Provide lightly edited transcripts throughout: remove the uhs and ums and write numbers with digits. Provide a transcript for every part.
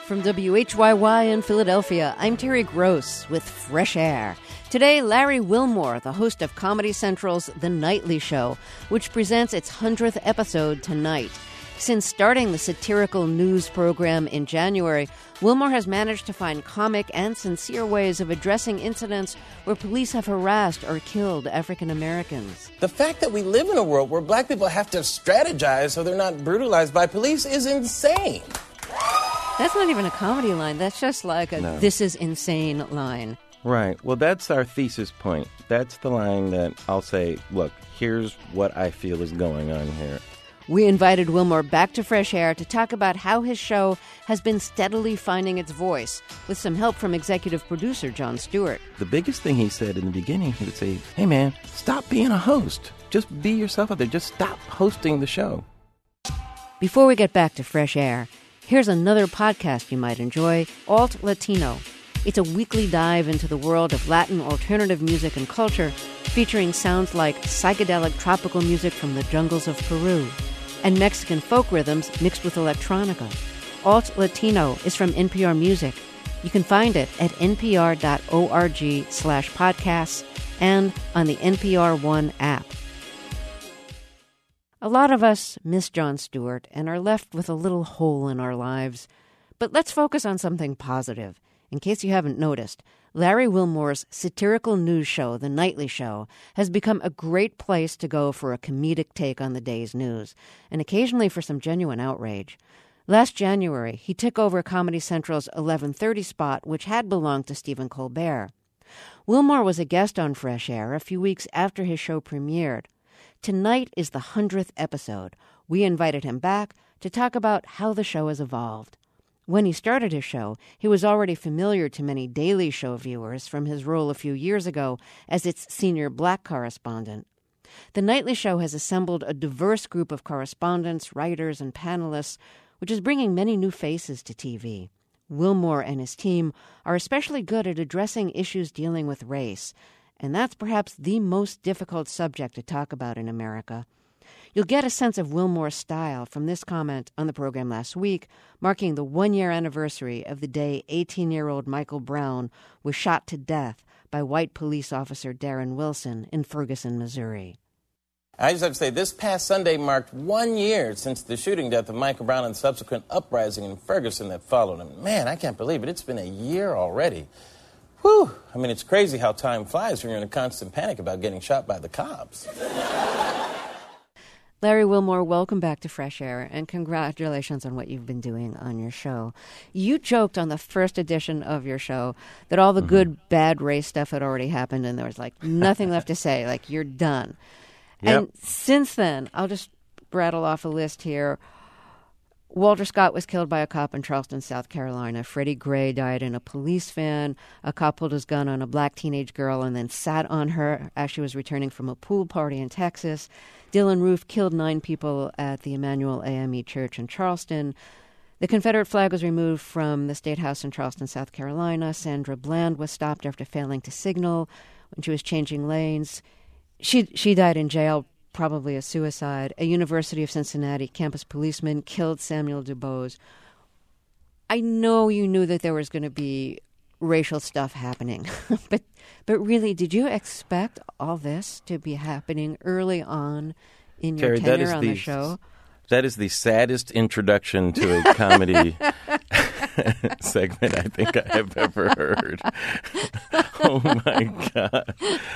From WHYY in Philadelphia, I'm Terry Gross with Fresh Air. Today, Larry Wilmore, the host of Comedy Central's The Nightly Show, which presents its 100th episode tonight. Since starting the satirical news program in January, Wilmore has managed to find comic and sincere ways of addressing incidents where police have harassed or killed African Americans. The fact that we live in a world where black people have to strategize so they're not brutalized by police is insane. That's not even a comedy line. That's just like a "this is insane" line. Right. Well, that's our thesis point. That's the line that I'll say, look, here's what I feel is going on here. We invited Wilmore back to Fresh Air to talk about how his show has been steadily finding its voice, with some help from executive producer Jon Stewart. The biggest thing he said in the beginning, he would say, hey, man, stop being a host. Just be yourself out there. Just stop hosting the show. Before we get back to Fresh Air, here's another podcast you might enjoy, Alt Latino. It's a weekly dive into the world of Latin alternative music and culture, featuring sounds like psychedelic tropical music from the jungles of Peru and Mexican folk rhythms mixed with electronica. Alt Latino is from NPR Music. You can find it at npr.org/podcasts and on the NPR One app. A lot of us miss Jon Stewart and are left with a little hole in our lives. But let's focus on something positive. In case you haven't noticed, Larry Wilmore's satirical news show, The Nightly Show, has become a great place to go for a comedic take on the day's news, and occasionally for some genuine outrage. Last January, he took over Comedy Central's 11:30 spot, which had belonged to Stephen Colbert. Wilmore was a guest on Fresh Air a few weeks after his show premiered. Tonight is the 100th episode. We invited him back to talk about how the show has evolved. When he started his show, he was already familiar to many Daily Show viewers from his role a few years ago as its senior black correspondent. The Nightly Show has assembled a diverse group of correspondents, writers, and panelists, which is bringing many new faces to TV. Wilmore and his team are especially good at addressing issues dealing with race, and that's perhaps the most difficult subject to talk about in America. You'll get a sense of Wilmore's style from this comment on the program last week, marking the one-year anniversary of the day 18-year-old Michael Brown was shot to death by white police officer Darren Wilson in Ferguson, Missouri. I just have to say, this past Sunday marked 1 year since the shooting death of Michael Brown and subsequent uprising in Ferguson that followed him. Man, I can't believe it. It's been a year already. Whew. I mean, it's crazy how time flies when you're in a constant panic about getting shot by the cops. Larry Wilmore, welcome back to Fresh Air, and congratulations on what you've been doing on your show. You joked on the first edition of your show that all the good, bad race stuff had already happened, and there was, like, nothing left to say, like, you're done. Yep. And since then, I'll just rattle off a list here. Walter Scott was killed by a cop in Charleston, South Carolina. Freddie Gray died in a police van. A cop pulled his gun on a black teenage girl and then sat on her as she was returning from a pool party in Texas. Dylan Roof killed 9 people at the Emmanuel AME Church in Charleston. The Confederate flag was removed from the State House in Charleston, South Carolina. Sandra Bland was stopped after failing to signal when she was changing lanes. She died in jail, probably a suicide. A University of Cincinnati campus policeman killed Samuel DuBose. I know you knew that there was going to be racial stuff happening, but really, did you expect all this to be happening early on in your tenure on the show? That is the saddest introduction to a comedy segment I think I have ever heard. Oh, my God.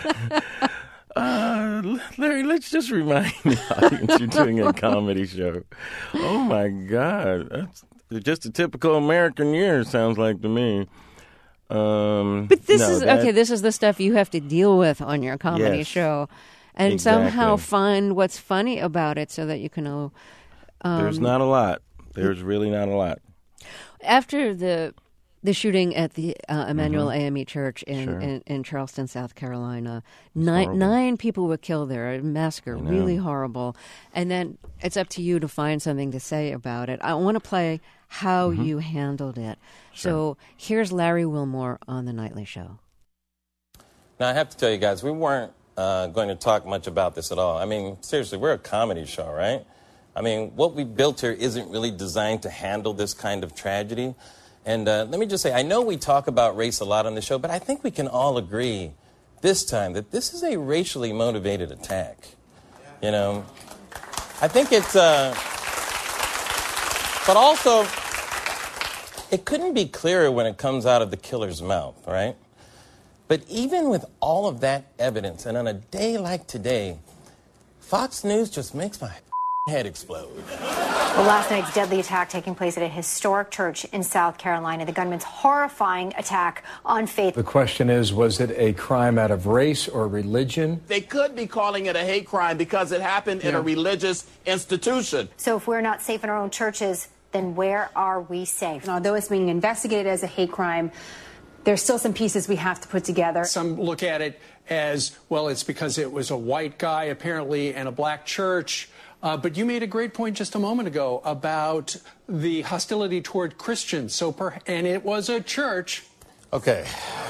Larry, let's just remind the audience you're doing a comedy show. Oh, my God. That's just a typical American year, sounds like to me. But this is the stuff you have to deal with on your comedy show. And somehow find what's funny about it so that you can... There's not a lot. There's really not a lot. After the shooting at the Emmanuel AME Church in Charleston, South Carolina, nine people were killed there. A massacre, really horrible. And then it's up to you to find something to say about it. I want to play how you handled it. Sure. So here's Larry Wilmore on The Nightly Show. Now, I have to tell you guys, we weren't going to talk much about this at all. I mean, seriously, we're a comedy show, right? I mean, what we built here isn't really designed to handle this kind of tragedy. And let me just say, I know we talk about race a lot on the show, but I think we can all agree this time that this is a racially motivated attack. You know, I think it's, but also, it couldn't be clearer when it comes out of the killer's mouth, right? But even with all of that evidence, and on a day like today, Fox News just makes my head explode. Well, last night's deadly attack taking place at a historic church in South Carolina. The gunman's horrifying attack on faith. The question is, was it a crime out of race or religion? They could be calling it a hate crime because it happened in a religious institution. So if we're not safe in our own churches, then where are we safe? And although it's being investigated as a hate crime, there's still some pieces we have to put together. Some look at it as, well, it's because it was a white guy, apparently, and a black church. But you made a great point just a moment ago about the hostility toward Christians. And it was a church. Okay.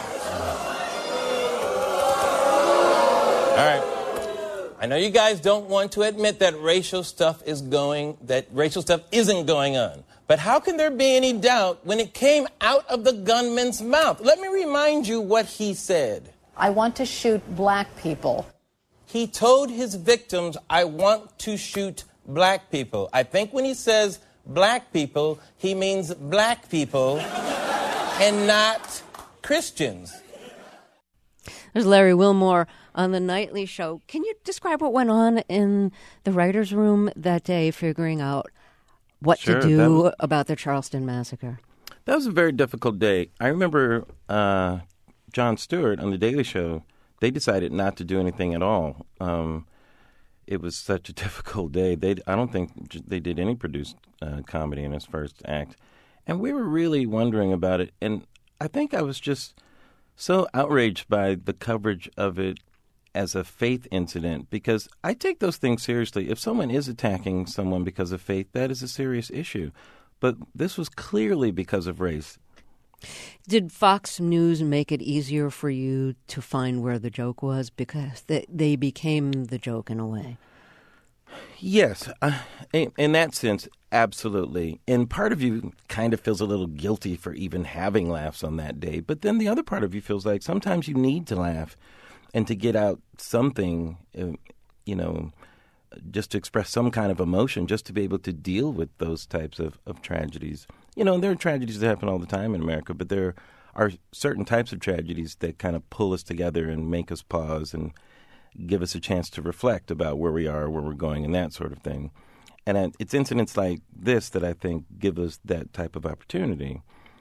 All right. I know you guys don't want to admit that racial stuff isn't going on. But how can there be any doubt when it came out of the gunman's mouth? Let me remind you what he said. I want to shoot black people. He told his victims, I want to shoot black people. I think when he says black people, he means black people and not Christians. There's Larry Wilmore on The Nightly Show. Can you describe what went on in the writer's room that day, figuring out what to do about the Charleston massacre? That was a very difficult day. I remember Jon Stewart on The Daily Show, they decided not to do anything at all. It was such a difficult day. I don't think they did any produced comedy in his first act. And we were really wondering about it. And I think I was just so outraged by the coverage of it as a faith incident, because I take those things seriously. If someone is attacking someone because of faith, that is a serious issue. But this was clearly because of race. Did Fox News make it easier for you to find where the joke was, because they became the joke in a way? Yes. In that sense, absolutely. And part of you kind of feels a little guilty for even having laughs on that day. But then the other part of you feels like sometimes you need to laugh and to get out something, just to express some kind of emotion, just to be able to deal with those types of tragedies. There are tragedies that happen all the time in America, but there are certain types of tragedies that kind of pull us together and make us pause and give us a chance to reflect about where we are, where we're going, and that sort of thing. And it's incidents like this that I think give us that type of opportunity.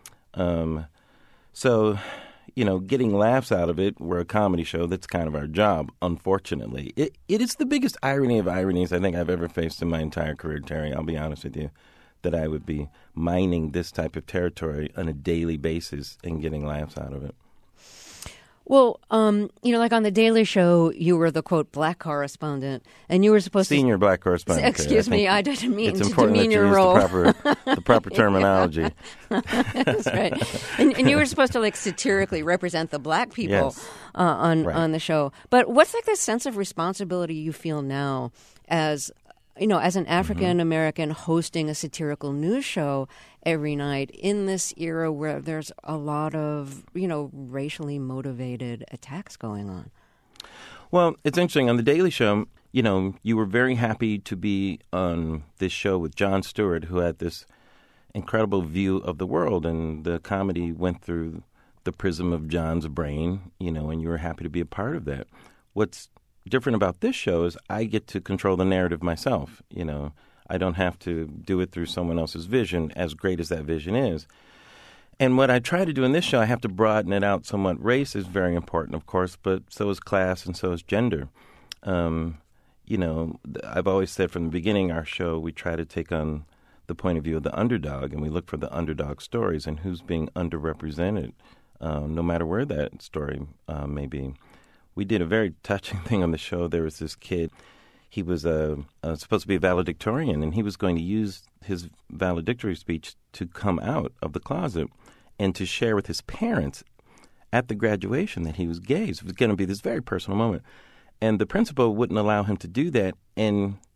So, getting laughs out of it, we're a comedy show. That's kind of our job, unfortunately. It is the biggest irony of ironies I think I've ever faced in my entire career, Terry. I'll be honest with you, that I would be mining this type of territory on a daily basis and getting laughs out of it. Well, like on The Daily Show, you were the, quote, black correspondent, and you were supposed Senior black correspondent. Excuse me, I didn't mean to It's important demean your that role. you use the proper terminology. That's right. And you were supposed to, satirically represent the black people on the show. But what's the sense of responsibility you feel now as an African-American hosting a satirical news show every night in this era where there's a lot of, racially motivated attacks going on? Well, it's interesting. On The Daily Show, you were very happy to be on this show with Jon Stewart, who had this incredible view of the world, and the comedy went through the prism of Jon's brain, and you were happy to be a part of that. What's different about this show is I get to control the narrative myself. I don't have to do it through someone else's vision, as great as that vision is. And what I try to do in this show, I have to broaden it out somewhat. Race is very important, of course, but so is class and so is gender. I've always said from the beginning, our show, we try to take on the point of view of the underdog, and we look for the underdog stories and who's being underrepresented, no matter where that story may be. We did a very touching thing on the show. There was this kid. He was supposed to be a valedictorian, and he was going to use his valedictory speech to come out of the closet and to share with his parents at the graduation that he was gay. So it was going to be this very personal moment. And the principal wouldn't allow him to do that. And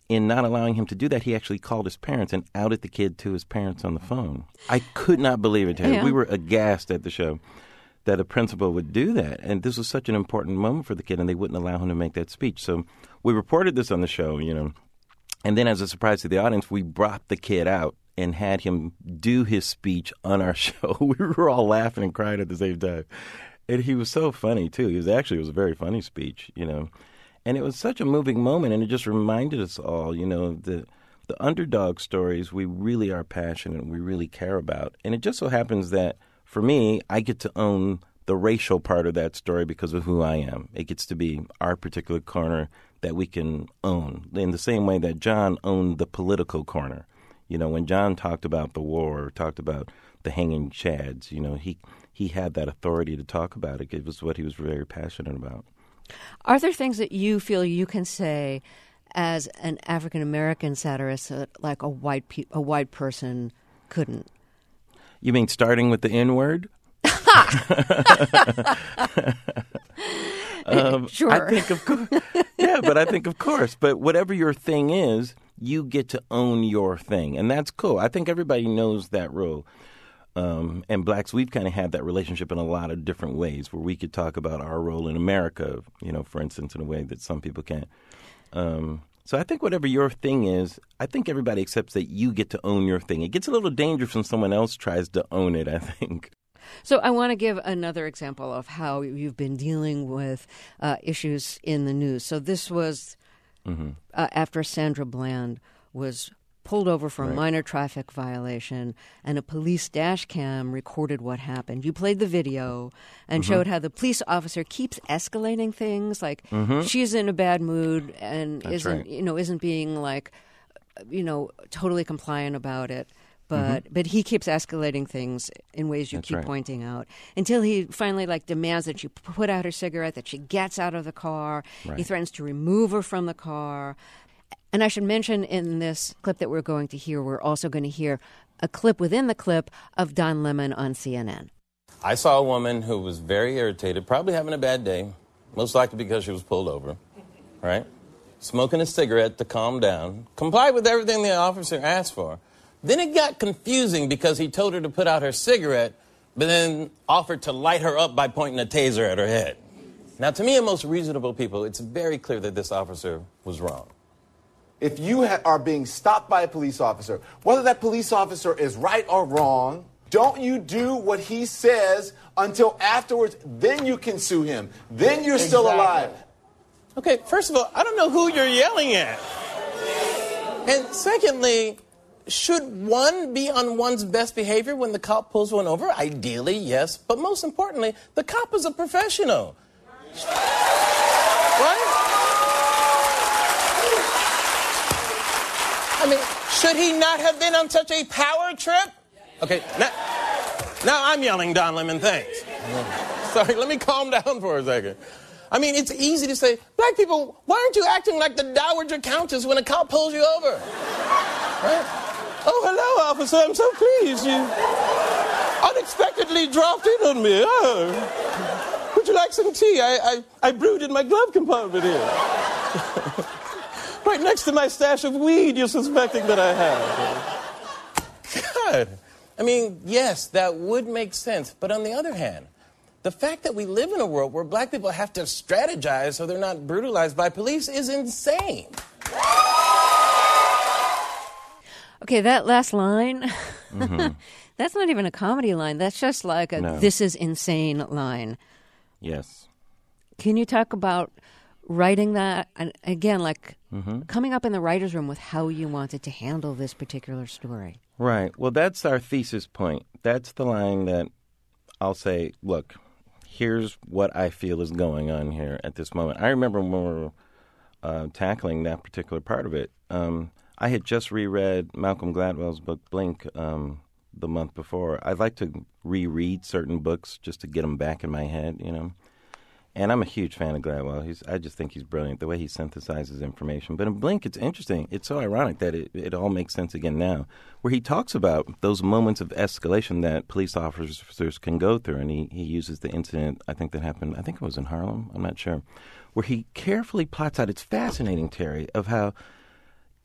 in not allowing him to do that, he actually called his parents and outed the kid to his parents on the phone. I could not believe it, Terry. Yeah. We were aghast at the show that a principal would do that. And this was such an important moment for the kid, and they wouldn't allow him to make that speech. So we reported this on the show, and then as a surprise to the audience, we brought the kid out and had him do his speech on our show. We were all laughing and crying at the same time. And he was so funny, too. It was a very funny speech, And it was such a moving moment, and it just reminded us all, the underdog stories we really are passionate and we really care about. And it just so happens that, for me, I get to own the racial part of that story because of who I am. It gets to be our particular corner that we can own, in the same way that John owned the political corner. When John talked about the war, talked about the hanging chads, he had that authority to talk about it. It was what he was very passionate about. Are there things that you feel you can say as an African-American satirist that, like, a white person couldn't? You mean starting with the N-word? Sure. I think of course. Yeah, but I think of course. But whatever your thing is, you get to own your thing. And that's cool. I think everybody knows that rule. And blacks, we've kind of had that relationship in a lot of different ways where we could talk about our role in America, for instance, in a way that some people can't. So I think whatever your thing is, I think everybody accepts that you get to own your thing. It gets a little dangerous when someone else tries to own it, I think. So I want to give another example of how you've been dealing with issues in the news. So this was after Sandra Bland was pulled over for a minor traffic violation, and a police dash cam recorded what happened. You played the video and showed how the police officer keeps escalating things, like she's in a bad mood and isn't being totally compliant about it. But he keeps escalating things in ways you keep pointing out until he finally demands that she put out her cigarette, that she gets out of the car. He threatens to remove her from the car. And I should mention in this clip that we're going to hear, we're also going to hear a clip within the clip of Don Lemon on CNN. I saw a woman who was very irritated, probably having a bad day, most likely because she was pulled over, right? Smoking a cigarette to calm down, complied with everything the officer asked for. Then it got confusing because he told her to put out her cigarette, but then offered to light her up by pointing a taser at her head. Now, to me and most reasonable people, it's very clear that this officer was wrong. If you are being stopped by a police officer, whether that police officer is right or wrong, don't you do what he says until afterwards, then you can sue him. Then you're still alive. Okay, first of all, I don't know who you're yelling at. And secondly, should one be on one's best behavior when the cop pulls one over? Ideally, yes. But most importantly, the cop is a professional. Right? I mean, should he not have been on such a power trip? Okay, now I'm yelling, Don Lemon, thanks. Sorry, let me calm down for a second. I mean, it's easy to say, black people, why aren't you acting like the Dowager Countess when a cop pulls you over? Right? Oh, hello, officer, I'm so pleased. You unexpectedly dropped in on me. Oh. Would you like some tea? I brewed in my glove compartment here. Right next to my stash of weed you're suspecting that I have. God. I mean, yes, that would make sense. But on the other hand, the fact that we live in a world where black people have to strategize so they're not brutalized by police is insane. Okay, that last line, that's not even a comedy line. That's just like a this is insane line. Yes. Can you talk about writing that? And again, coming up in the writer's room with how you wanted to handle this particular story. Right. Well, that's our thesis point. That's the line that I'll say, look, here's what I feel is going on here at this moment. I remember when we were tackling that particular part of it, I had just reread Malcolm Gladwell's book, Blink, the month before. I'd like to reread certain books just to get them back in my head, And I'm a huge fan of Gladwell. I just think he's brilliant, the way he synthesizes information. But in Blink, it's interesting. It's so ironic that it all makes sense again now, where he talks about those moments of escalation that police officers can go through. And he uses the incident, I think that happened, I think it was in Harlem, I'm not sure, where he carefully plots out, it's fascinating, Terry, of how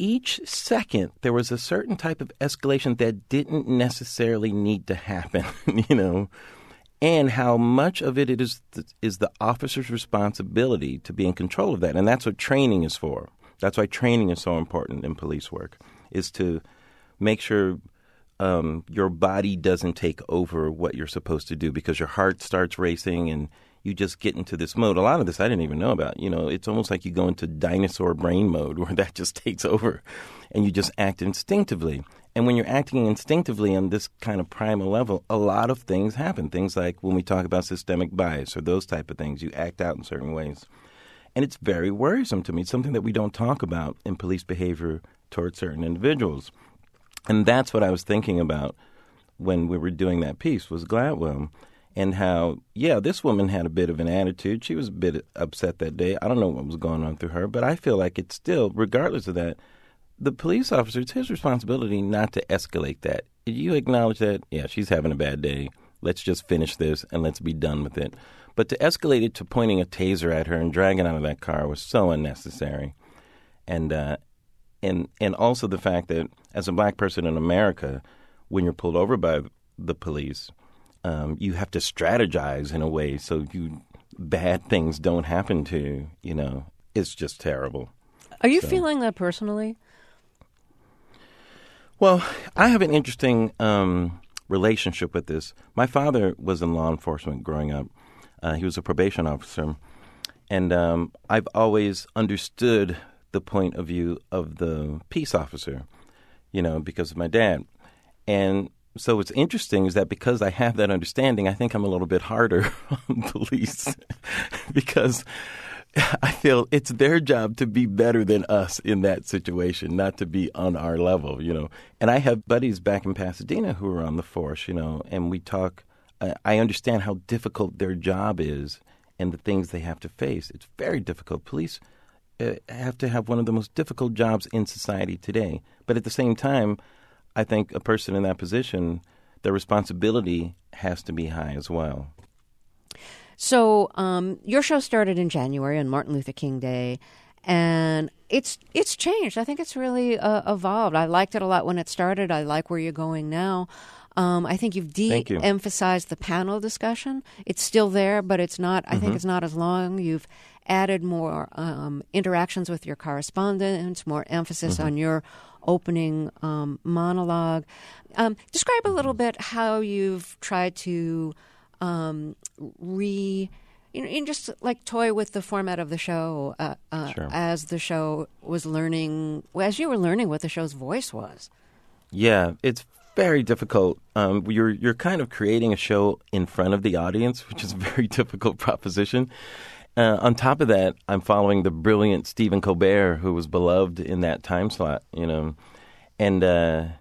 each second there was a certain type of escalation that didn't necessarily need to happen, you know, and how much of it is the officer's responsibility to be in control of that. And that's what training is for. That's why training is so important in police work, is to make sure your body doesn't take over what you're supposed to do, because your heart starts racing and you just get into this mode. A lot of this I didn't even know about. You know, it's almost like you go into dinosaur brain mode where that just takes over and you just act instinctively. And when you're acting instinctively on this kind of primal level, a lot of things happen. Things like when we talk about systemic bias or those type of things, you act out in certain ways. And it's very worrisome to me. It's something that we don't talk about in police behavior towards certain individuals. And that's what I was thinking about when we were doing that piece, was Gladwell, and how, yeah, this woman had a bit of an attitude. She was a bit upset that day. I don't know what was going on through her, but I feel like it's still, regardless of that, the police officer, it's his responsibility not to escalate that. You acknowledge that, yeah, she's having a bad day. Let's just finish this and let's be done with it. But to escalate it to pointing a taser at her and dragging out of that car was so unnecessary. And also the fact that as a black person in America, when you're pulled over by the police, you have to strategize in a way so bad things don't happen to you. You know, it's just terrible. Are you feeling that personally? Well, I have an interesting relationship with this. My father was in law enforcement growing up. He was a probation officer. And I've always understood the point of view of the peace officer, you know, because of my dad. And so what's interesting is that because I have that understanding, I think I'm a little bit harder on police because I feel it's their job to be better than us in that situation, not to be on our level, you know. And I have buddies back in Pasadena who are on the force, you know, and we talk. I understand how difficult their job is and the things they have to face. It's very difficult. Police have to have one of the most difficult jobs in society today. But at the same time, I think a person in that position, their responsibility has to be high as well. So your show started in January on Martin Luther King Day, and it's changed. I think it's really evolved. I liked it a lot when it started. I like where you're going now. I think you've de-emphasized the panel discussion. It's still there, but it's not. I think it's not as long. You've added more interactions with your correspondents, more emphasis on your opening monologue. Describe a little bit how you've tried to just like toy with the format of the show Sure. as the show was learning, as you were learning what the show's voice was. Yeah, it's very difficult. You're kind of creating a show in front of the audience, which is a very difficult proposition. On top of that, I'm following the brilliant Stephen Colbert, who was beloved in that time slot, you know, and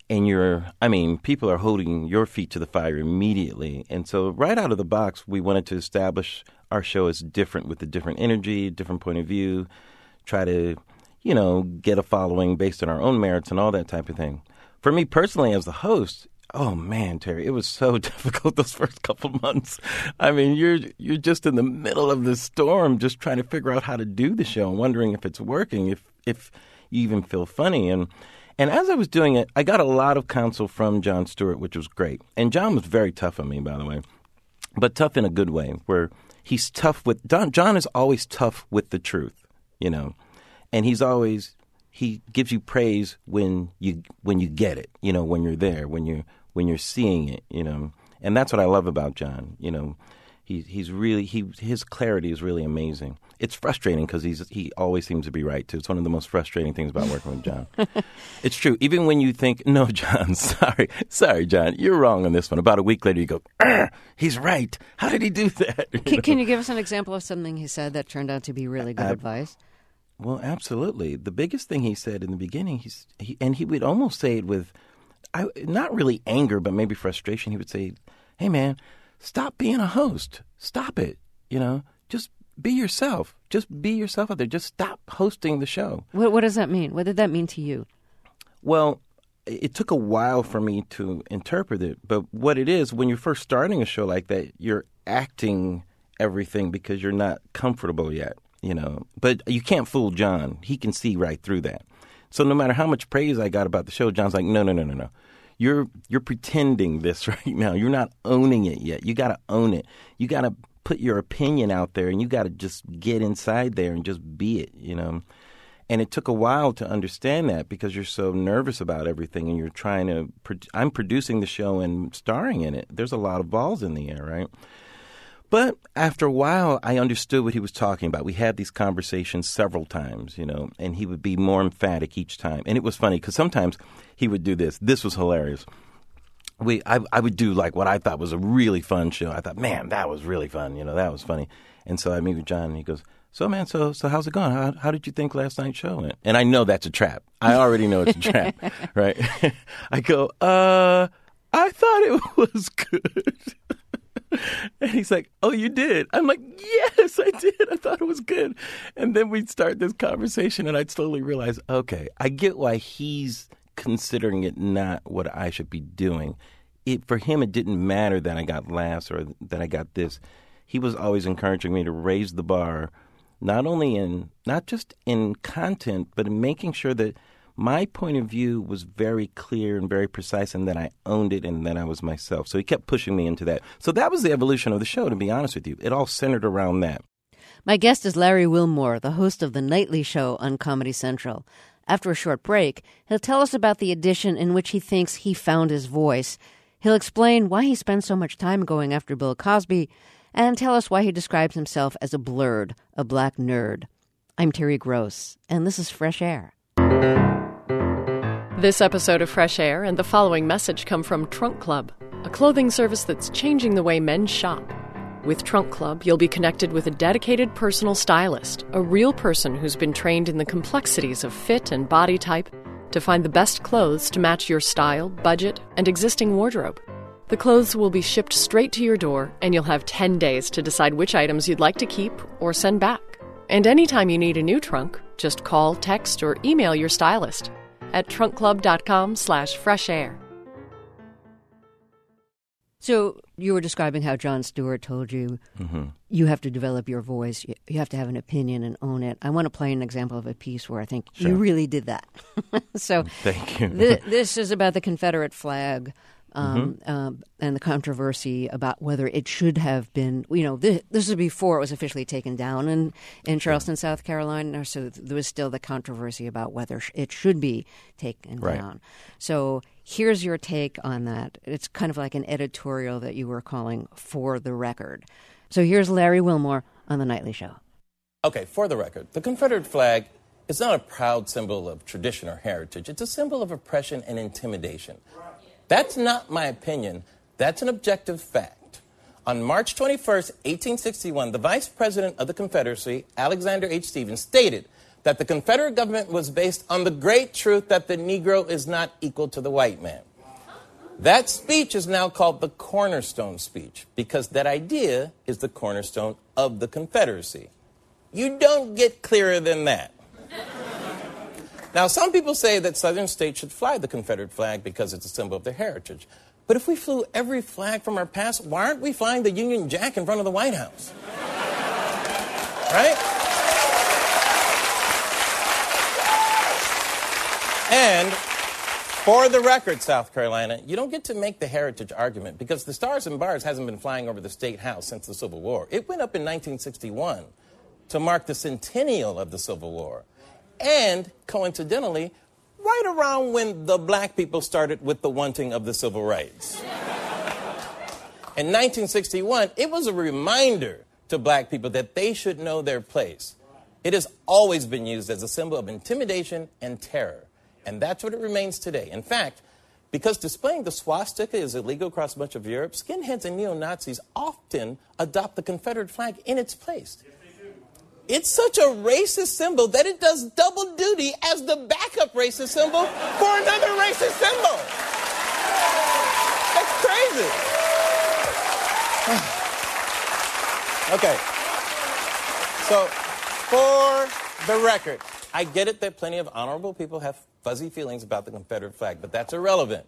people are holding your feet to the fire immediately. And so right out of the box, we wanted to establish our show as different, with a different energy, different point of view, try to, you know, get a following based on our own merits and all that type of thing. For me personally, as the host, oh man, Terry, it was so difficult those first couple months. I mean, you're just in the middle of the storm, just trying to figure out how to do the show and wondering if it's working, if you even feel funny. And as I was doing it, I got a lot of counsel from Jon Stewart, which was great. And Jon was very tough on me, by the way, but tough in a good way, where he's tough with Jon is always tough with the truth, you know, and he gives you praise when you get it, you know, when you're there, when you're seeing it, you know. And that's what I love about Jon. You know, his clarity is really amazing. It's frustrating because he always seems to be right too. It's one of the most frustrating things about working with Jon. It's true. Even when you think, no, Jon, sorry, Jon, you're wrong on this one. About a week later, you go, he's right. How did he do that? Can you give us an example of something he said that turned out to be really good advice? Well, absolutely. The biggest thing he said in the beginning, he would almost say it with, not really anger, but maybe frustration. He would say, hey, man, stop being a host. Stop it. You know, just be yourself. Just be yourself out there. Just stop hosting the show. What does that mean? What did that mean to you? Well, it took a while for me to interpret it. But what it is, when you're first starting a show like that, you're acting everything because you're not comfortable yet. You know, but you can't fool Jon. He can see right through that. So no matter how much praise I got about the show, John's like, no. You're pretending this right now. You're not owning it yet. You got to own it. You got to put your opinion out there, and you got to just get inside there and just be it, you know. And it took a while to understand that because you're so nervous about everything, and you're trying to I'm producing the show and starring in it. There's a lot of balls in the air, right? But after a while, I understood what he was talking about. We had these conversations several times, you know, and he would be more emphatic each time. And it was funny because sometimes he would do this. This was hilarious. I would do like what I thought was a really fun show. I thought, man, that was really fun. You know, that was funny. And so I meet with John, and he goes, so how's it going? How did you think last night's show went? And I know that's a trap. I already know it's a trap, right? I go, I thought it was good. And he's like, oh, you did? I'm like, yes, I did. I thought it was good. And then we'd start this conversation, and I'd slowly realize, okay, I get why he's considering it not what I should be doing. For him, it didn't matter that I got laughs or that I got this. He was always encouraging me to raise the bar, not just in content, but in making sure that my point of view was very clear and very precise, and that I owned it and that I was myself. So he kept pushing me into that. So that was the evolution of the show, to be honest with you. It all centered around that. My guest is Larry Wilmore, the host of The Nightly Show on Comedy Central. After a short break, he'll tell us about the edition in which he thinks he found his voice. He'll explain why he spends so much time going after Bill Cosby, and tell us why he describes himself as a blurred, a black nerd. I'm Terry Gross, and this is Fresh Air. This episode of Fresh Air and the following message come from Trunk Club, a clothing service that's changing the way men shop. With Trunk Club, you'll be connected with a dedicated personal stylist, a real person who's been trained in the complexities of fit and body type to find the best clothes to match your style, budget, and existing wardrobe. The clothes will be shipped straight to your door, and you'll have 10 days to decide which items you'd like to keep or send back. And anytime you need a new trunk, just call, text, or email your stylist at trunkclub.com/freshair. So you were describing how Jon Stewart told you you have to develop your voice, you have to have an opinion and own it. I want to play an example of a piece where I think you really did that. So thank you. This is about the Confederate flag. And the controversy about whether it should have been, this is before it was officially taken down in Charleston, South Carolina. So there was still the controversy about whether it should be taken down. So here's your take on that. It's kind of like an editorial that you were calling For the Record. So here's Larry Wilmore on The Nightly Show. Okay, for the record, the Confederate flag is not a proud symbol of tradition or heritage. It's a symbol of oppression and intimidation. That's not my opinion. That's an objective fact. On March 21st, 1861, the Vice President of the Confederacy, Alexander H. Stephens, stated that the Confederate government was based on the great truth that the Negro is not equal to the white man. That speech is now called the Cornerstone Speech because that idea is the cornerstone of the Confederacy. You don't get clearer than that. Now, some people say that Southern states should fly the Confederate flag because it's a symbol of their heritage. But if we flew every flag from our past, why aren't we flying the Union Jack in front of the White House? Right? And for the record, South Carolina, you don't get to make the heritage argument because the Stars and Bars hasn't been flying over the State House since the Civil War. It went up in 1961 to mark the centennial of the Civil War. And, coincidentally, right around when the black people started with the wanting of the civil rights. In 1961, it was a reminder to black people that they should know their place. It has always been used as a symbol of intimidation and terror. And that's what it remains today. In fact, because displaying the swastika is illegal across much of Europe, skinheads and neo-Nazis often adopt the Confederate flag in its place. It's such a racist symbol that it does double duty as the backup racist symbol for another racist symbol. That's crazy. Okay. So, for the record, I get it that plenty of honorable people have fuzzy feelings about the Confederate flag, but that's irrelevant.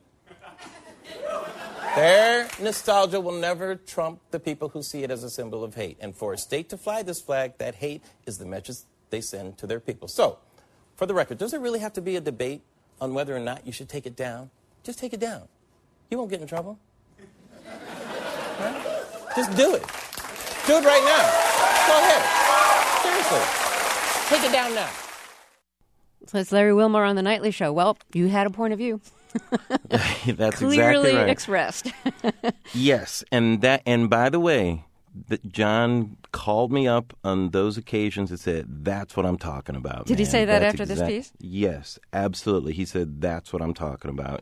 Their nostalgia will never trump the people who see it as a symbol of hate. And for a state to fly this flag, that hate is the message they send to their people. So, for the record, does there really have to be a debate on whether or not you should take it down? Just take it down. You won't get in trouble. Right? Just do it. Do it right now. Go ahead. Seriously. Take it down now. So it's Larry Wilmore on The Nightly Show. Well, you had a point of view. That's clearly exactly right. expressed. Yes, and by the way, John called me up on those occasions and said, "That's what I'm talking about." Did he man. say that That's after this piece? Yes, absolutely. He said, "That's what I'm talking about."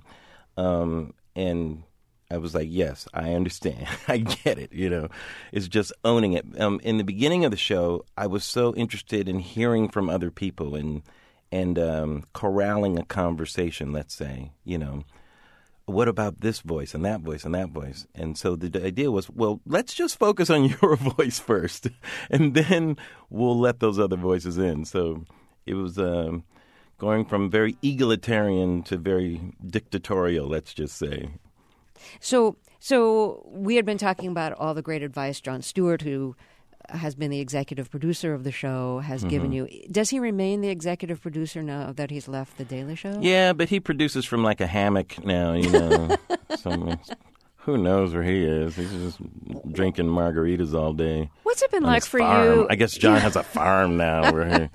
And I was like, "Yes, I understand. I get it." It's just owning it. In the beginning of the show, I was so interested in hearing from other people and corralling a conversation, let's say, what about this voice and that voice and that voice? And so the idea was, well, let's just focus on your voice first, and then we'll let those other voices in. So it was going from very egalitarian to very dictatorial, let's just say. So we had been talking about all the great advice Jon Stewart, who has been the executive producer of the show, has given you. Does he remain the executive producer now that he's left The Daily Show? Yeah, but he produces from like a hammock now, So who knows where he is? He's just drinking margaritas all day. What's it been like for farm. you? I guess John has a farm now.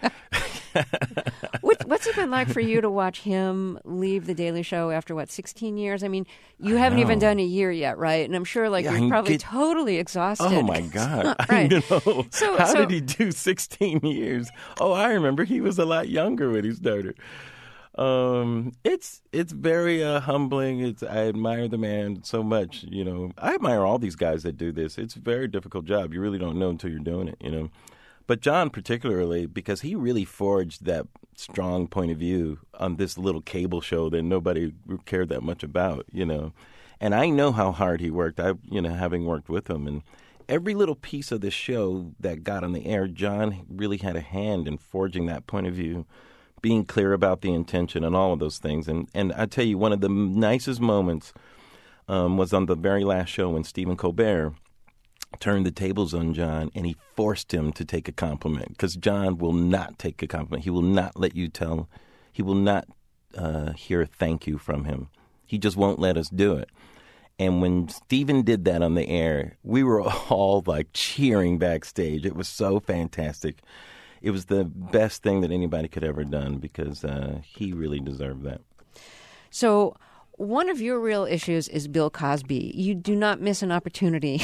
What's it been like for you to watch him leave The Daily Show after, 16 years? I mean, you haven't even done a year yet, right? And I'm sure, you're probably totally exhausted. Oh, my God. Right. I know. How did he do 16 years? Oh, I remember he was a lot younger when he started. It's very humbling. I admire the man so much, I admire all these guys that do this. It's a very difficult job. You really don't know until you're doing it, But John particularly, because he really forged that strong point of view on this little cable show that nobody cared that much about, And I know how hard he worked, having worked with him. And every little piece of this show that got on the air, John really had a hand in forging that point of view, being clear about the intention and all of those things. And I tell you, one of the nicest moments was on the very last show when Stephen Colbert turned the tables on John, and he forced him to take a compliment, because John will not take a compliment. He will not let you tell. He will not hear a thank you from him. He just won't let us do it. And when Stephen did that on the air, we were all cheering backstage. It was so fantastic. It was the best thing that anybody could ever done, because he really deserved that. So one of your real issues is Bill Cosby. You do not miss an opportunity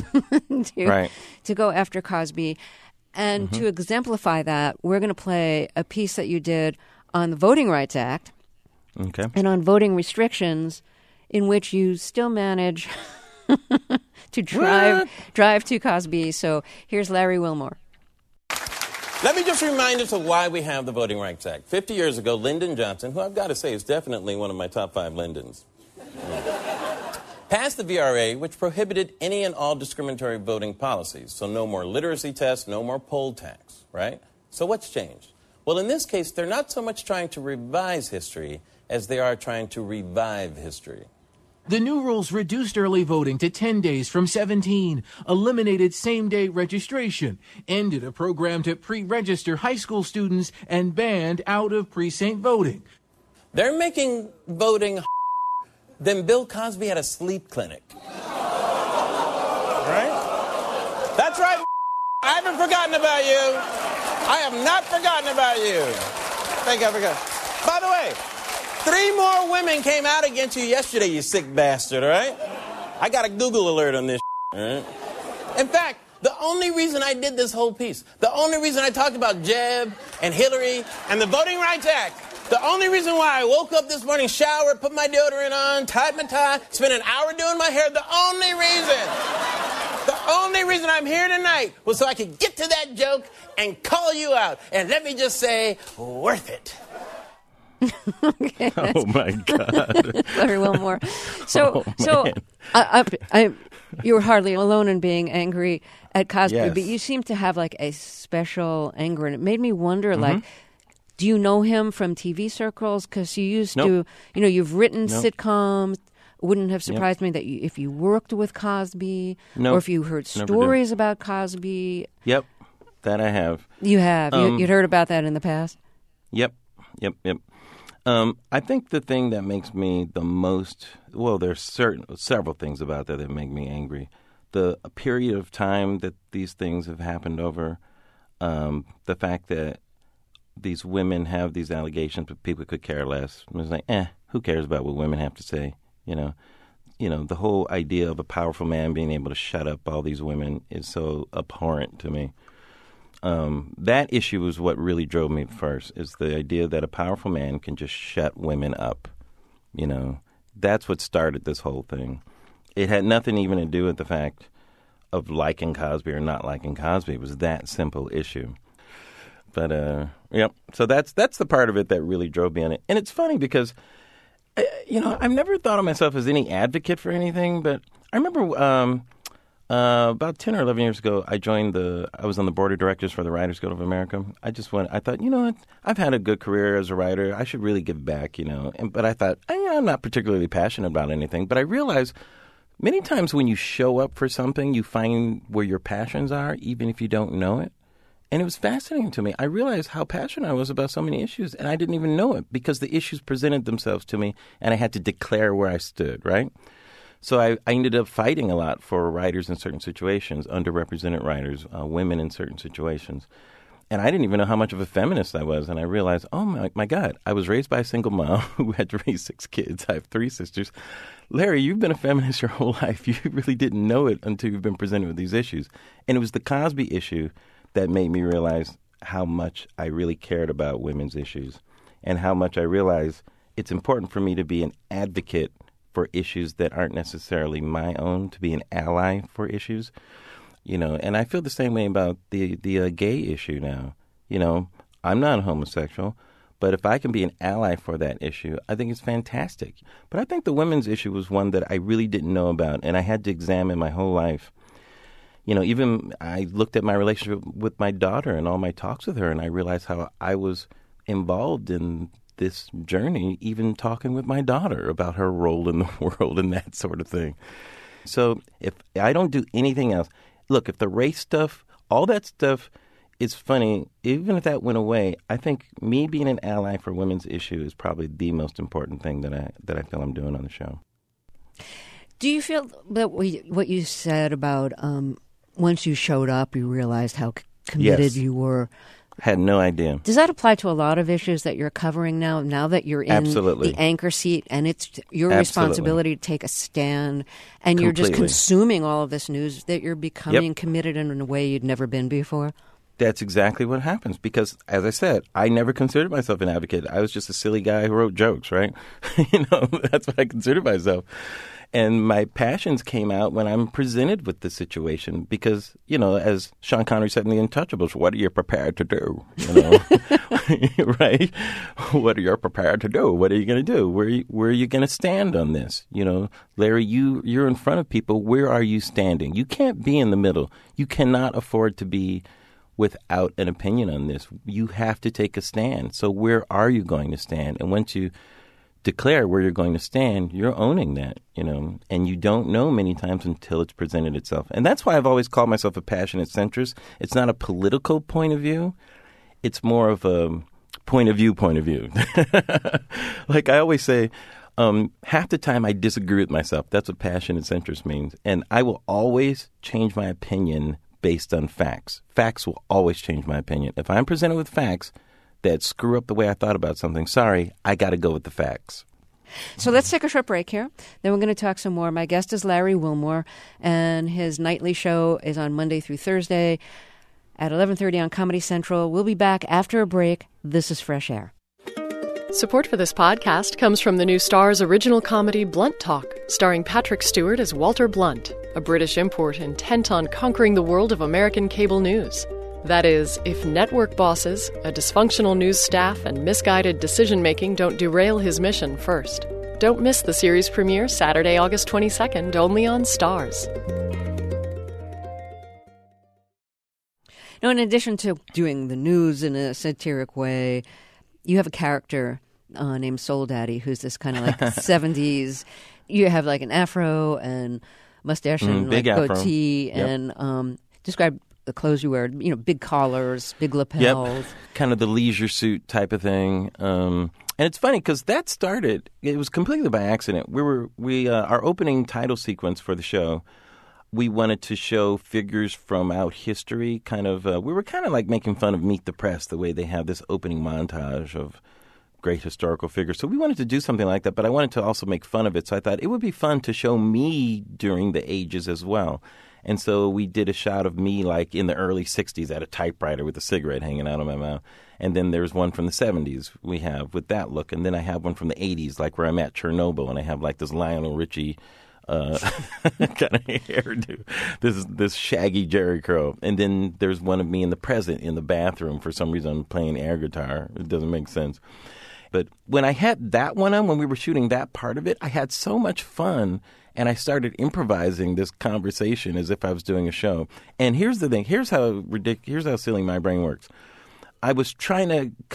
to go after Cosby. And to exemplify that, we're going to play a piece that you did on the Voting Rights Act and on voting restrictions, in which you still manage to drive to Cosby. So here's Larry Wilmore. Let me just remind us of why we have the Voting Rights Act. 50 years ago, Lyndon Johnson, who I've got to say is definitely one of my top 5 Lyndons, passed the VRA, which prohibited any and all discriminatory voting policies. So no more literacy tests, no more poll tax, right? So what's changed? Well, in this case, they're not so much trying to revise history as they are trying to revive history. The new rules reduced early voting to 10 days from 17, eliminated same-day registration, ended a program to pre-register high school students, and banned out-of-precinct voting. They're making voting then Bill Cosby had a sleep clinic. Right? That's right. I haven't forgotten about you. I have not forgotten about you. Thank God for God. By the way, 3 more women came out against you yesterday, you sick bastard, all right? I got a Google alert on this, all right? In fact, the only reason I did this whole piece, the only reason I talked about Jeb and Hillary and the Voting Rights Act, the only reason why I woke up this morning, showered, put my deodorant on, tied my tie, spent an hour doing my hair, the only reason I'm here tonight was so I could get to that joke and call you out. And let me just say, worth it. Okay, oh my God, Larry Wilmore. So you were hardly alone in being angry at Cosby, yes. But you seem to have like a special anger, and it made me wonder, like, do you know him from TV circles? Because you used to, you've written sitcoms. Wouldn't have surprised me that if you worked with Cosby, or if you heard stories about Cosby. Yep, that I have. You have. You'd heard about that in the past? Yep. I think the thing that makes me the most, well, there's several things about that make me angry. The period of time that these things have happened over, the fact that these women have these allegations, but people could care less. It's like, who cares about what women have to say? You know, the whole idea of a powerful man being able to shut up all these women is so abhorrent to me. That issue is what really drove me first, is the idea that a powerful man can just shut women up. You know, that's what started this whole thing. It had nothing even to do with the fact of liking Cosby or not liking Cosby. It was that simple issue. But, so that's the part of it that really drove me on it. And it's funny because, I've never thought of myself as any advocate for anything, but I remember about 10 or 11 years ago, I was on the board of directors for the Writers Guild of America. I thought, what, I've had a good career as a writer. I should really give back, But I thought, I'm not particularly passionate about anything. But I realized many times when you show up for something, you find where your passions are, even if you don't know it. And it was fascinating to me. I realized how passionate I was about so many issues, and I didn't even know it because the issues presented themselves to me, and I had to declare where I stood, right? So I ended up fighting a lot for writers in certain situations, underrepresented writers, women in certain situations. And I didn't even know how much of a feminist I was. And I realized, oh, my God, I was raised by a single mom who had to raise 6 kids. I have 3 sisters. Larry, you've been a feminist your whole life. You really didn't know it until you've been presented with these issues. And it was the Cosby issue that made me realize how much I really cared about women's issues and how much I realized it's important for me to be an advocate for issues that aren't necessarily my own, to be an ally for issues, and I feel the same way about the gay issue now. I'm not a homosexual, but if I can be an ally for that issue, I think it's fantastic. But I think the women's issue was one that I really didn't know about, and I had to examine my whole life. Even I looked at my relationship with my daughter and all my talks with her, and I realized how I was involved in this journey, even talking with my daughter about her role in the world and that sort of thing. So if I don't do anything else, look, if the race stuff, all that stuff is funny, even if that went away, I think me being an ally for women's issue is probably the most important thing that I feel I'm doing on the show. Do you feel that what you said about once you showed up, you realized how committed you were? Had no idea. Does that apply to a lot of issues that you're covering now that you're in the anchor seat and it's your responsibility to take a stand and you're just consuming all of this news, that you're becoming committed in a way you'd never been before? That's exactly what happens because, as I said, I never considered myself an advocate. I was just a silly guy who wrote jokes, right? That's what I considered myself. And my passions came out when I'm presented with the situation because, as Sean Connery said in The Untouchables, what are you prepared to do? Right? What are you prepared to do? What are you going to do? Where are you going to stand on this? Larry, you're in front of people. Where are you standing? You can't be in the middle. You cannot afford to be without an opinion on this. You have to take a stand. So where are you going to stand? And once you declare where you're going to stand, you're owning that, and you don't know many times until it's presented itself. And that's why I've always called myself a passionate centrist. It's not a political point of view. It's more of a point of view. Like I always say, half the time I disagree with myself. That's what passionate centrist means. And I will always change my opinion based on facts. Facts will always change my opinion. If I'm presented with facts that screw up the way I thought about something, sorry, I got to go with the facts. So let's take a short break here. Then we're going to talk some more. My guest is Larry Wilmore, and his nightly show is on Monday through Thursday at 11:30 on Comedy Central. We'll be back after a break. This is Fresh Air. Support for this podcast comes from the new Starz original comedy Blunt Talk, starring Patrick Stewart as Walter Blunt, a British import intent on conquering the world of American cable news. That is, if network bosses, a dysfunctional news staff, and misguided decision-making don't derail his mission first. Don't miss the series premiere Saturday, August 22nd, only on Starz. Now, in addition to doing the news in a satiric way, you have a character named Soul Daddy, who's this kind of like 70s. You have like an afro and mustache and like goatee. Yep. And describe the clothes you wear, big collars, big lapels. Yep, kind of the leisure suit type of thing. And it's funny because that started, it was completely by accident. Our opening title sequence for the show, we wanted to show figures from out history, we were kind of like making fun of Meet the Press, the way they have this opening montage of great historical figures. So we wanted to do something like that, but I wanted to also make fun of it. So I thought it would be fun to show me during the ages as well. And so we did a shot of me like in the early 60s at a typewriter with a cigarette hanging out of my mouth. And then there's one from the 70s we have with that look. And then I have one from the 80s, like where I'm at Chernobyl, and I have like this Lionel Richie kind of hairdo, this shaggy Jerry curl. And then there's one of me in the present in the bathroom. For some reason I'm playing air guitar. It doesn't make sense. But when I had that one on, when we were shooting that part of it, I had so much fun, and I started improvising this conversation as if I was doing a show. And here's the thing. Here's how silly my brain works. I was trying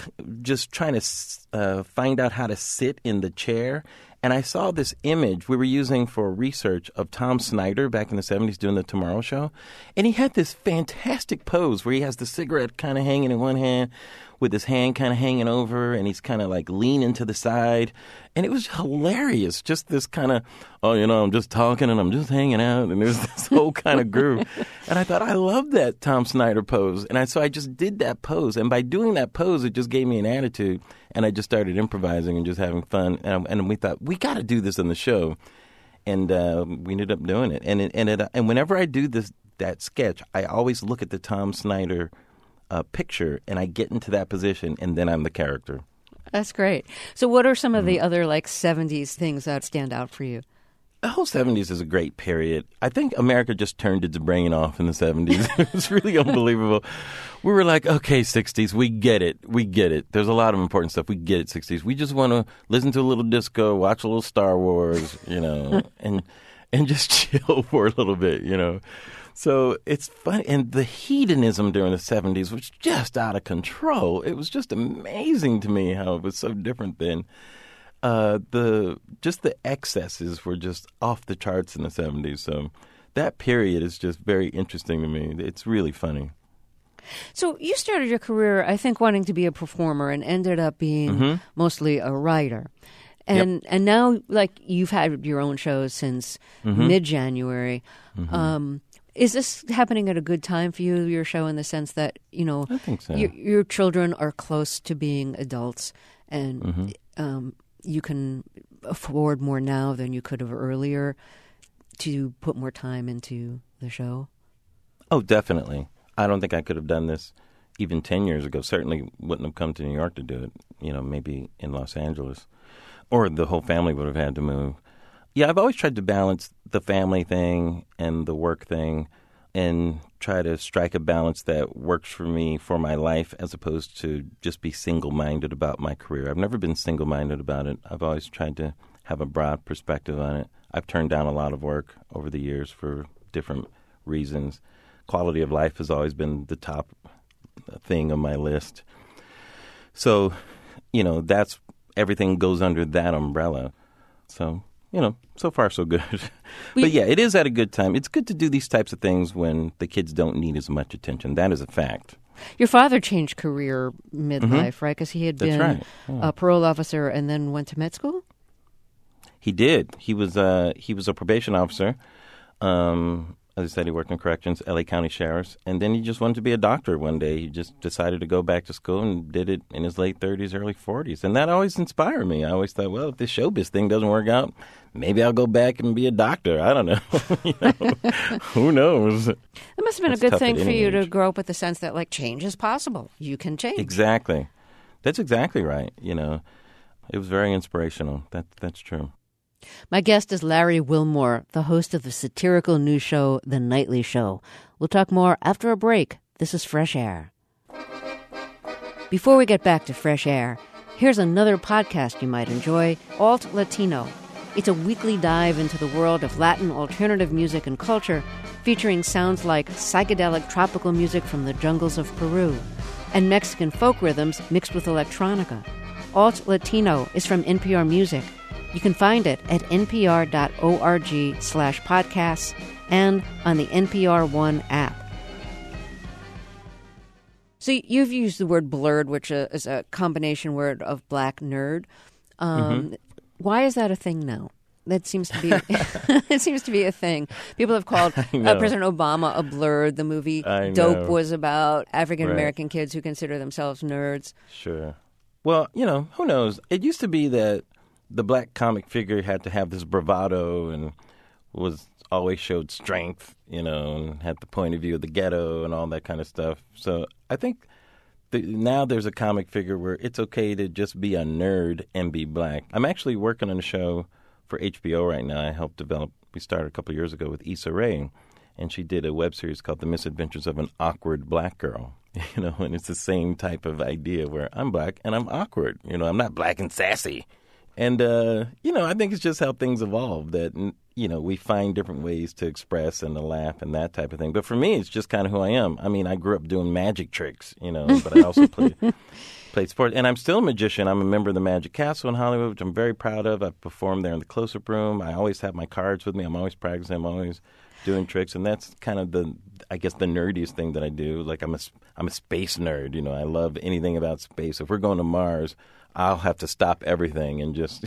to find out how to sit in the chair. And I saw this image we were using for research of Tom Snyder back in the 70s doing the Tomorrow Show. And he had this fantastic pose where he has the cigarette kind of hanging in one hand with his hand kind of hanging over, and he's kind of like leaning to the side. And it was hilarious, just this kind of, I'm just talking and I'm just hanging out. And there's this whole kind of groove. And I thought, I love that Tom Snyder pose. And so I just did that pose. And by doing that pose, it just gave me an attitude. And I just started improvising and just having fun. And we thought, we got to do this in the show. And we ended up doing it. And whenever I do that sketch, I always look at the Tom Snyder picture, and I get into that position, and then I'm the character. That's great. So what are some of the other 70s things that stand out for you? The whole 70s is a great period. I think America just turned its brain off in the 70s. It was really unbelievable. We were like, okay, 60s, we get it. There's a lot of important stuff. We get it, 60s. We just want to listen to a little disco, watch a little Star Wars, and just chill for a little bit, So it's fun. And the hedonism during the 70s was just out of control. It was just amazing to me how it was so different then. The excesses were just off the charts in the 70s. So that period is just very interesting to me. It's really funny. So you started your career, I think, wanting to be a performer and ended up being mostly a writer. And now, you've had your own shows since mid-January. Is this happening at a good time for you, your show, in the sense that, I think so. Your children are close to being adults, and you can afford more now than you could have earlier to put more time into the show? Oh, definitely. I don't think I could have done this even 10 years ago. Certainly wouldn't have come to New York to do it, maybe in Los Angeles. Or the whole family would have had to move. Yeah, I've always tried to balance the family thing and the work thing and try to strike a balance that works for me for my life as opposed to just be single-minded about my career. I've never been single-minded about it. I've always tried to have a broad perspective on it. I've turned down a lot of work over the years for different reasons. Quality of life has always been the top thing on my list. So, that's everything goes under that umbrella. So, so far so good. But yeah, it is at a good time. It's good to do these types of things when the kids don't need as much attention. That is a fact. Your father changed career midlife, right? Because he had been a parole officer and then went to med school? He did. He was a probation officer. As I said, he worked in corrections, L.A. County Sheriff's, and then he just wanted to be a doctor one day. He just decided to go back to school and did it in his late 30s, early 40s. And that always inspired me. I always thought, well, if this showbiz thing doesn't work out, maybe I'll go back and be a doctor. I don't know. Who knows? It must have been a good thing for you to grow up with the sense that, change is possible. You can change. Exactly. That's exactly right. It was very inspirational. That's true. My guest is Larry Wilmore, the host of the satirical news show, The Nightly Show. We'll talk more after a break. This is Fresh Air. Before we get back to Fresh Air, here's another podcast you might enjoy, Alt Latino. It's a weekly dive into the world of Latin alternative music and culture, featuring sounds like psychedelic tropical music from the jungles of Peru and Mexican folk rhythms mixed with electronica. Alt Latino is from NPR Music. You can find it at npr.org/podcasts and on the NPR One app. So you've used the word blurred, which is a combination word of black nerd. Why is that a thing now? That seems to be it seems to be a thing. People have called President Obama a blurred. The movie Dope was about African American kids who consider themselves nerds. Sure. Well, who knows? It used to be that the black comic figure had to have this bravado and always showed strength, and had the point of view of the ghetto and all that kind of stuff. So I think now there's a comic figure where it's okay to just be a nerd and be black. I'm actually working on a show for HBO right now. I helped develop. We started a couple of years ago with Issa Rae, and she did a web series called The Misadventures of an Awkward Black Girl. And it's the same type of idea where I'm black and I'm awkward. I'm not black and sassy. And, I think it's just how things evolve that, we find different ways to express and to laugh and that type of thing. But for me, it's just kind of who I am. I mean, I grew up doing magic tricks, but I also played sports. And I'm still a magician. I'm a member of the Magic Castle in Hollywood, which I'm very proud of. I've performed there in the close-up room. I always have my cards with me. I'm always practicing. I'm always doing tricks. And that's kind of the nerdiest thing that I do. Like I'm a space nerd. I love anything about space. If we're going to Mars, I'll have to stop everything and just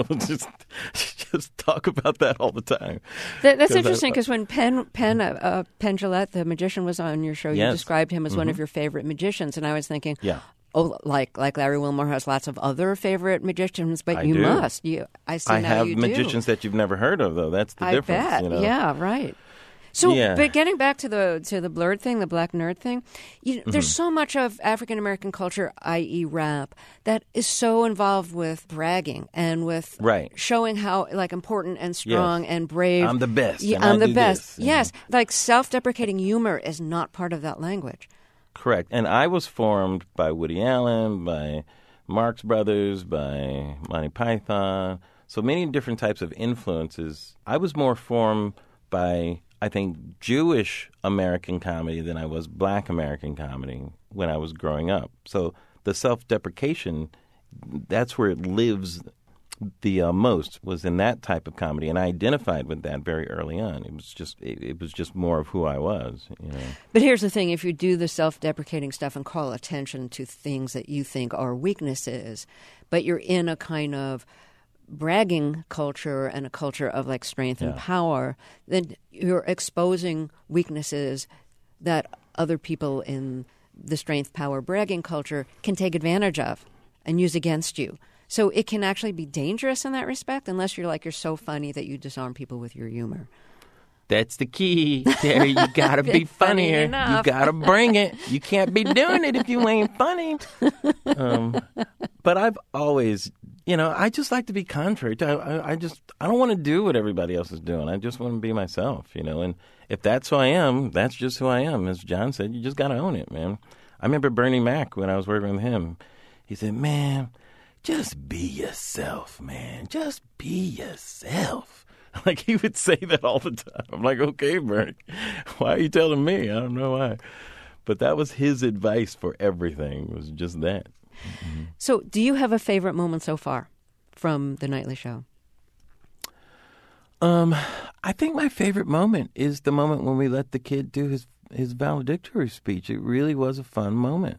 talk about that all the time. That's interesting because when Penn Jillette, the magician, was on your show, you described him as one of your favorite magicians, and I was thinking, like Larry Wilmore has lots of other favorite magicians, but you must. I have magicians that you've never heard of, though. That's the difference. I bet. Yeah, right. So, but getting back to the blurred thing, the black nerd thing, there's so much of African American culture, i.e. rap, that is so involved with bragging and with showing how important and strong and brave. I'm the best. Yeah, I'm the best. Yes, like self-deprecating humor is not part of that language. Correct. And I was formed by Woody Allen, by Marx Brothers, by Monty Python, so many different types of influences. I was more formed by, I think, Jewish American comedy than I was black American comedy when I was growing up. So the self-deprecation, that's where it lives the most, was in that type of comedy, and I identified with that very early on. It was just more of who I was. But here's the thing: if you do the self-deprecating stuff and call attention to things that you think are weaknesses, but you're in a kind of bragging culture and a culture of strength and power, then you're exposing weaknesses that other people in the strength, power, bragging culture can take advantage of and use against you. So it can actually be dangerous in that respect, unless you're so funny that you disarm people with your humor. That's the key, Terry. You got to be funnier. You got to bring it. You can't be doing it if you ain't funny. But I've always, I just like to be contrary. I don't want to do what everybody else is doing. I just want to be myself, And if that's who I am, that's just who I am. As John said, you just got to own it, man. I remember Bernie Mac, when I was working with him, he said, man, just be yourself, man. Just be yourself. He would say that all the time. I'm like, okay, Bernie, why are you telling me? I don't know why. But that was his advice for everything, was just that. Mm-hmm. So do you have a favorite moment so far from The Nightly Show? I think my favorite moment is the moment when we let the kid do his valedictory speech. It really was a fun moment.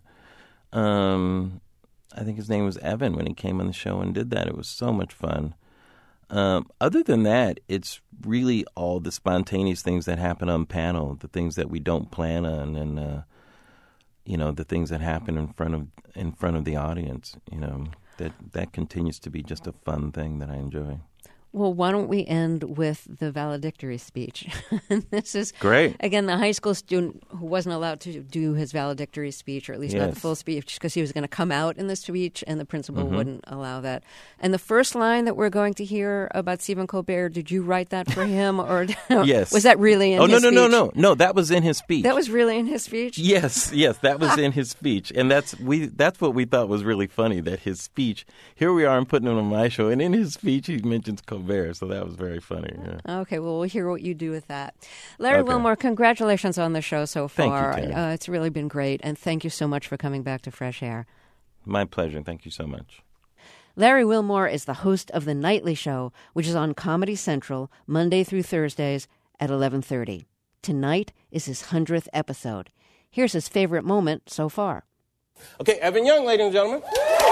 I think his name was Evan when he came on the show and did that. It was so much fun. Other than that, it's really all the spontaneous things that happen on panel, the things that we don't plan on, and the things that happen in front of the audience. That continues to be just a fun thing that I enjoy. Well, why don't we end with the valedictory speech? This is great. Again, the high school student who wasn't allowed to do his valedictory speech, or at least not the full speech, because he was going to come out in the speech, and the principal wouldn't allow that. And the first line that we're going to hear about Stephen Colbert, did you write that for him, or yes, was that really in his speech? No, that was in his speech. That was really in his speech? Yes, that was in his speech, and that's what we thought was really funny. That his speech. Here we are, I'm putting him on my show, and in his speech he mentions Colbert. So that was very funny. Yeah. Okay, well, we'll hear what you do with that. Larry Wilmore, congratulations on the show so far. Thank you, Terry. It's really been great, and thank you so much for coming back to Fresh Air. My pleasure. Thank you so much. Larry Wilmore is the host of The Nightly Show, which is on Comedy Central, Monday through Thursdays at 11:30. Tonight is his 100th episode. Here's his favorite moment so far. Okay, Evan Young, ladies and gentlemen.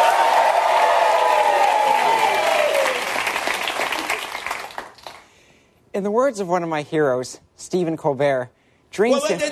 In the words of one of my heroes, Stephen Colbert, dreams can...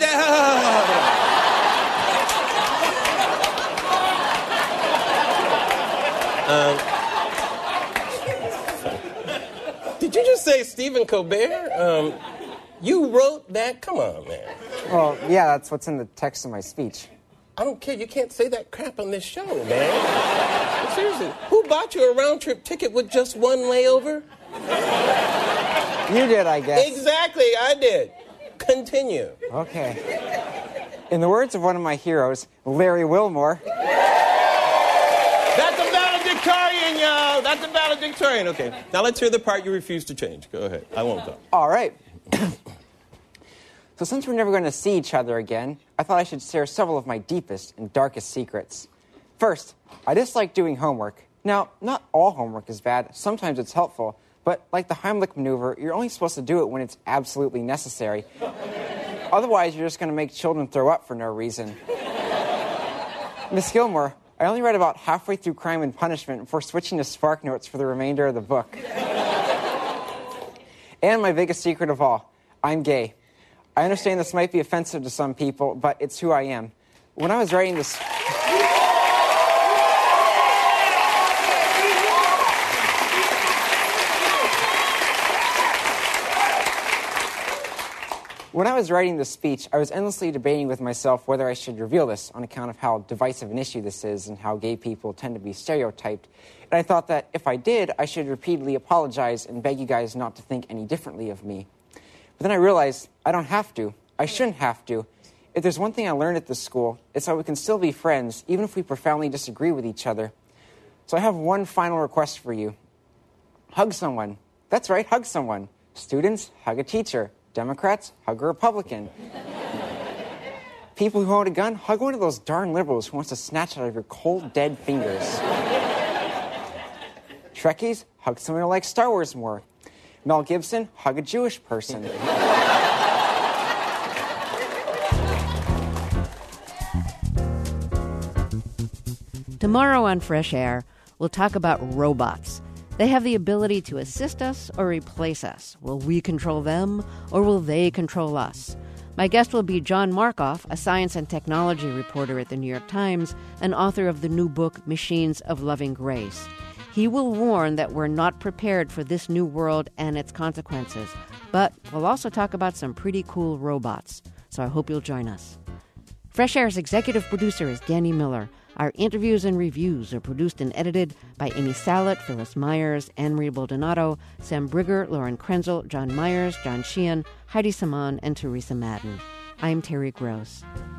Did you just say Stephen Colbert? You wrote that? Come on, man. Well, yeah, that's what's in the text of my speech. I don't care. You can't say that crap on this show, man. Seriously, who bought you a round-trip ticket with just one layover? You did, I guess. Exactly, I did. Continue. Okay. In the words of one of my heroes, Larry Wilmore... That's a valedictorian, y'all. That's a valedictorian. Okay, now let's hear the part you refuse to change. Go ahead. I won't talk. All right. So since we're never going to see each other again, I thought I should share several of my deepest and darkest secrets. First, I dislike doing homework. Now, not all homework is bad. Sometimes it's helpful. But like the Heimlich maneuver, you're only supposed to do it when it's absolutely necessary. Otherwise, you're just going to make children throw up for no reason. Miss Gilmore, I only read about halfway through Crime and Punishment before switching to Spark Notes for the remainder of the book. And my biggest secret of all, I'm gay. I understand this might be offensive to some people, but it's who I am. When I was writing this... When I was writing this speech, I was endlessly debating with myself whether I should reveal this on account of how divisive an issue this is and how gay people tend to be stereotyped. And I thought that if I did, I should repeatedly apologize and beg you guys not to think any differently of me. But then I realized I don't have to. I shouldn't have to. If there's one thing I learned at this school, it's that we can still be friends, even if we profoundly disagree with each other. So I have one final request for you. Hug someone. That's right, hug someone. Students, hug a teacher. Democrats, hug a Republican. People who own a gun, hug one of those darn liberals who wants to snatch it out of your cold, dead fingers. Trekkies, hug someone who likes Star Wars more. Mel Gibson, hug a Jewish person. Tomorrow on Fresh Air, we'll talk about robots. They have the ability to assist us or replace us. Will we control them, or will they control us? My guest will be John Markoff, a science and technology reporter at the New York Times and author of the new book, Machines of Loving Grace. He will warn that we're not prepared for this new world and its consequences, but we'll also talk about some pretty cool robots. So I hope you'll join us. Fresh Air's executive producer is Danny Miller. Our interviews and reviews are produced and edited by Amy Salet, Phyllis Myers, Anne-Marie Baldonado, Sam Brigger, Lauren Krenzel, John Myers, John Sheehan, Heidi Saman, and Teresa Madden. I'm Terry Gross.